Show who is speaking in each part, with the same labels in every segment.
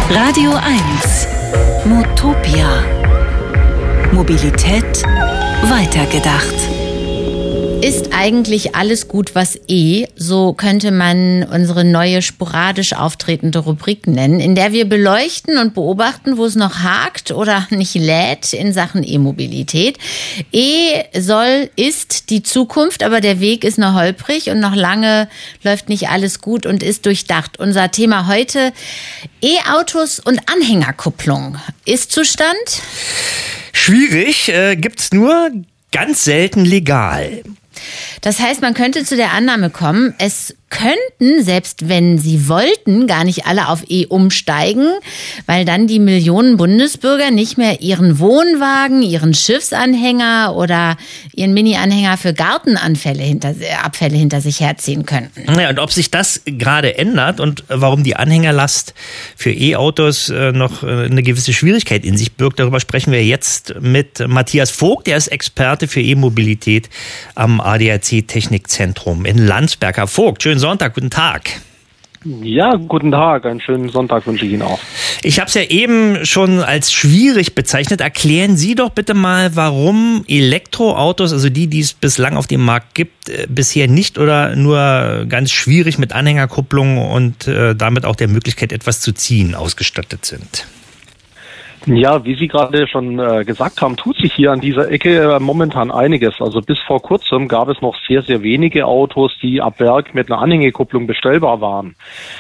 Speaker 1: Radio 1 Motopia. Mobilität weitergedacht.
Speaker 2: Ist eigentlich alles gut, was so könnte man unsere neue sporadisch auftretende Rubrik nennen, in der wir beleuchten und beobachten, wo es noch hakt oder nicht lädt in Sachen E-Mobilität. Ist die Zukunft, aber der Weg ist noch holprig und noch lange läuft nicht alles gut und ist durchdacht. Unser Thema heute: E-Autos und Anhängerkupplung. Ist-Zustand?
Speaker 3: Schwierig, gibt's nur ganz selten legal.
Speaker 2: Das heißt, man könnte zu der Annahme kommen, es könnten, selbst wenn sie wollten, gar nicht alle auf E umsteigen, weil dann die Millionen Bundesbürger nicht mehr ihren Wohnwagen, ihren Schiffsanhänger oder ihren Mini-Anhänger für Gartenabfälle hinter sich herziehen könnten.
Speaker 3: Ja, und ob sich das gerade ändert und warum die Anhängerlast für E-Autos noch eine gewisse Schwierigkeit in sich birgt, darüber sprechen wir jetzt mit Matthias Vogt. Er ist Experte für E-Mobilität am ADAC Technikzentrum in Landsberg. Herr Vogt, schönen Sonntag, guten Tag.
Speaker 4: Ja, guten Tag, einen schönen Sonntag wünsche ich Ihnen auch.
Speaker 3: Ich habe es ja eben schon als schwierig bezeichnet. Erklären Sie doch bitte mal, warum Elektroautos, also die es bislang auf dem Markt gibt, bisher nicht oder nur ganz schwierig mit Anhängerkupplung und damit auch der Möglichkeit, etwas zu ziehen, ausgestattet sind.
Speaker 4: Ja, wie Sie gerade schon gesagt haben, tut sich hier an dieser Ecke momentan einiges. Also bis vor kurzem gab es noch sehr, sehr wenige Autos, die ab Werk mit einer Anhängerkupplung bestellbar waren.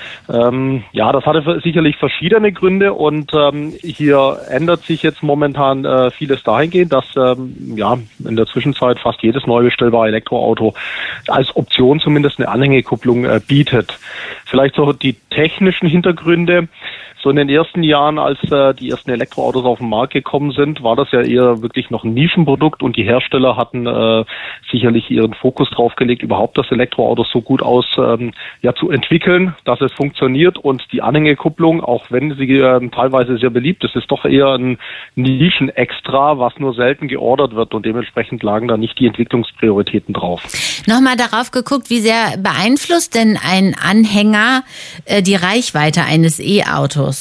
Speaker 4: Das hatte sicherlich verschiedene Gründe und hier ändert sich jetzt momentan vieles dahingehend, dass in der Zwischenzeit fast jedes neu bestellbare Elektroauto als Option zumindest eine Anhängerkupplung bietet. Vielleicht so die technischen Hintergründe. So in den ersten Jahren, als die ersten Elektroautos auf den Markt gekommen sind, war das ja eher wirklich noch ein Nischenprodukt und die Hersteller hatten sicherlich ihren Fokus drauf gelegt, überhaupt das Elektroauto so gut zu entwickeln, dass es funktioniert, und die Anhängerkupplung, auch wenn sie teilweise sehr beliebt ist doch eher ein Nischenextra, was nur selten geordert wird, und dementsprechend lagen da nicht die Entwicklungsprioritäten drauf.
Speaker 2: Nochmal darauf geguckt, wie sehr beeinflusst denn ein Anhänger die Reichweite eines E-Autos?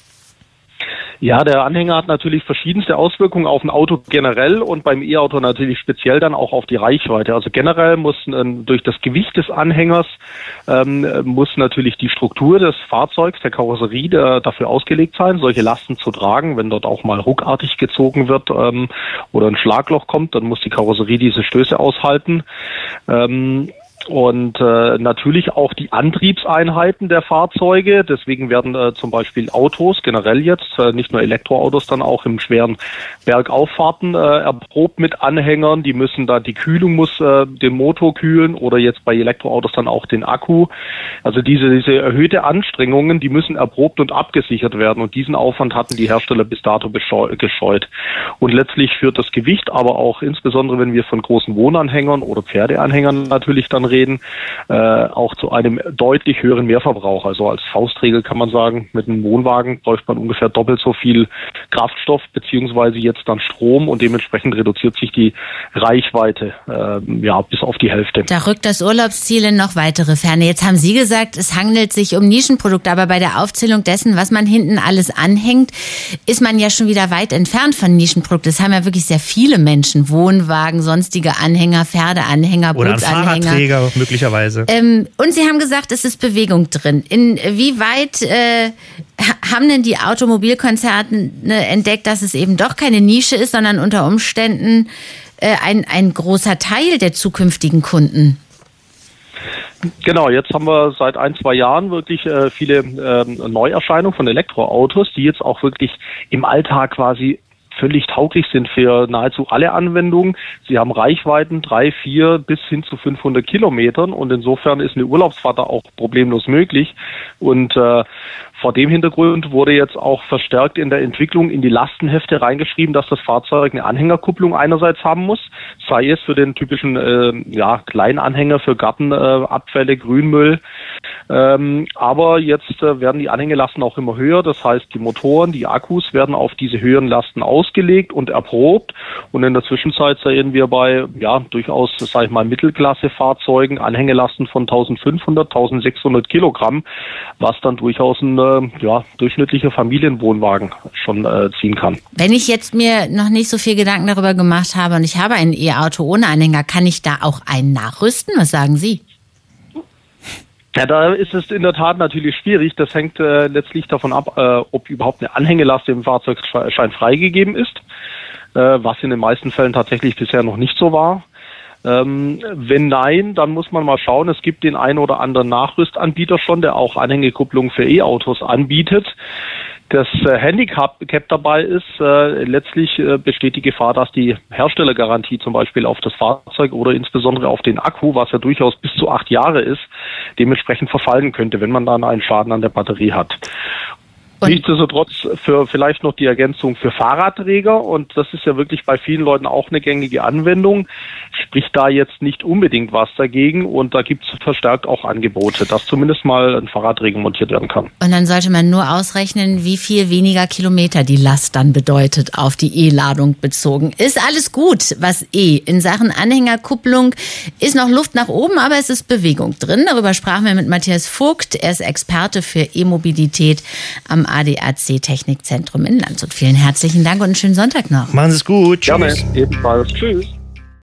Speaker 4: Ja, der Anhänger hat natürlich verschiedenste Auswirkungen auf ein Auto generell und beim E-Auto natürlich speziell dann auch auf die Reichweite. Also generell muss durch das Gewicht des Anhängers muss natürlich die Struktur des Fahrzeugs, der Karosserie, dafür ausgelegt sein, solche Lasten zu tragen. Wenn dort auch mal ruckartig gezogen wird oder ein Schlagloch kommt, dann muss die Karosserie diese Stöße aushalten. Und natürlich auch die Antriebseinheiten der Fahrzeuge. Deswegen werden zum Beispiel Autos generell jetzt, nicht nur Elektroautos, dann auch im schweren Bergauffahrten erprobt mit Anhängern. Die Kühlung muss den Motor kühlen oder jetzt bei Elektroautos dann auch den Akku. Also diese erhöhte Anstrengungen, die müssen erprobt und abgesichert werden. Und diesen Aufwand hatten die Hersteller bis dato gescheut. Und letztlich führt das Gewicht, aber auch insbesondere, wenn wir von großen Wohnanhängern oder Pferdeanhängern natürlich dann reden, auch zu einem deutlich höheren Mehrverbrauch. Also als Faustregel kann man sagen, mit einem Wohnwagen bräuchte man ungefähr doppelt so viel Kraftstoff beziehungsweise jetzt dann Strom, und dementsprechend reduziert sich die Reichweite bis auf die Hälfte.
Speaker 2: Da rückt das Urlaubsziel in noch weitere Ferne. Jetzt haben Sie gesagt, es handelt sich um Nischenprodukte, aber bei der Aufzählung dessen, was man hinten alles anhängt, ist man ja schon wieder weit entfernt von Nischenprodukten. Es haben ja wirklich sehr viele Menschen Wohnwagen, sonstige Anhänger, Pferdeanhänger,
Speaker 3: oder
Speaker 2: Bootsanhänger.
Speaker 3: Ein Fahrradträger möglicherweise.
Speaker 2: Und Sie haben gesagt, es ist Bewegung drin. Inwieweit haben denn die Automobilkonzerne entdeckt, dass es eben doch keine Nische ist, sondern unter Umständen ein großer Teil der zukünftigen Kunden?
Speaker 4: Genau, jetzt haben wir seit 1-2 Jahren wirklich viele Neuerscheinungen von Elektroautos, die jetzt auch wirklich im Alltag quasi völlig tauglich sind für nahezu alle Anwendungen. Sie haben Reichweiten 3, 4 bis hin zu 500 Kilometern, und insofern ist eine Urlaubsfahrt da auch problemlos möglich. Und vor dem Hintergrund wurde jetzt auch verstärkt in der Entwicklung in die Lastenhefte reingeschrieben, dass das Fahrzeug eine Anhängerkupplung einerseits haben muss, sei es für den typischen kleinen Anhänger für Gartenabfälle, Grünmüll. Aber jetzt werden die Anhängelasten auch immer höher. Das heißt, die Motoren, die Akkus werden auf diese höheren Lasten ausgelegt. ausgelegt und erprobt. Und in der Zwischenzeit sind wir bei, durchaus, sage ich mal, Mittelklasse-Fahrzeugen, Anhängelasten von 1500, 1600 Kilogramm, was dann durchaus ein durchschnittlicher Familienwohnwagen schon ziehen kann.
Speaker 2: Wenn ich jetzt mir noch nicht so viel Gedanken darüber gemacht habe und ich habe ein E-Auto ohne Anhänger, kann ich da auch einen nachrüsten? Was sagen Sie?
Speaker 4: Ja, da ist es in der Tat natürlich schwierig. Das hängt letztlich davon ab, ob überhaupt eine Anhängelast im Fahrzeugschein freigegeben ist, was in den meisten Fällen tatsächlich bisher noch nicht so war. Wenn nein, dann muss man mal schauen. Es gibt den einen oder anderen Nachrüstanbieter schon, der auch Anhängekupplung für E-Autos anbietet. Das Handicap dabei ist, letztlich besteht die Gefahr, dass die Herstellergarantie zum Beispiel auf das Fahrzeug oder insbesondere auf den Akku, was ja durchaus bis zu 8 Jahre ist, dementsprechend verfallen könnte, wenn man dann einen Schaden an der Batterie hat. Nichtsdestotrotz für vielleicht noch die Ergänzung für Fahrradträger, und das ist ja wirklich bei vielen Leuten auch eine gängige Anwendung, spricht da jetzt nicht unbedingt was dagegen, und da gibt es verstärkt auch Angebote, dass zumindest mal ein Fahrradträger montiert werden kann.
Speaker 2: Und dann sollte man nur ausrechnen, wie viel weniger Kilometer die Last dann bedeutet, auf die E-Ladung bezogen. Ist alles gut, was in Sachen Anhängerkupplung ist noch Luft nach oben, aber es ist Bewegung drin. Darüber sprachen wir mit Matthias Vogt. Er ist Experte für E-Mobilität am ADAC Technikzentrum in Landshut. Vielen herzlichen Dank und einen schönen Sonntag noch.
Speaker 3: Machen Sie es gut.
Speaker 4: Gerne, ebenfalls. Tschüss.